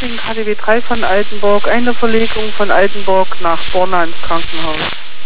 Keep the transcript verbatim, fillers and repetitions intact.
wegen K D W drei von Altenburg, eine Verlegung von Altenburg nach Borna ins Krankenhaus.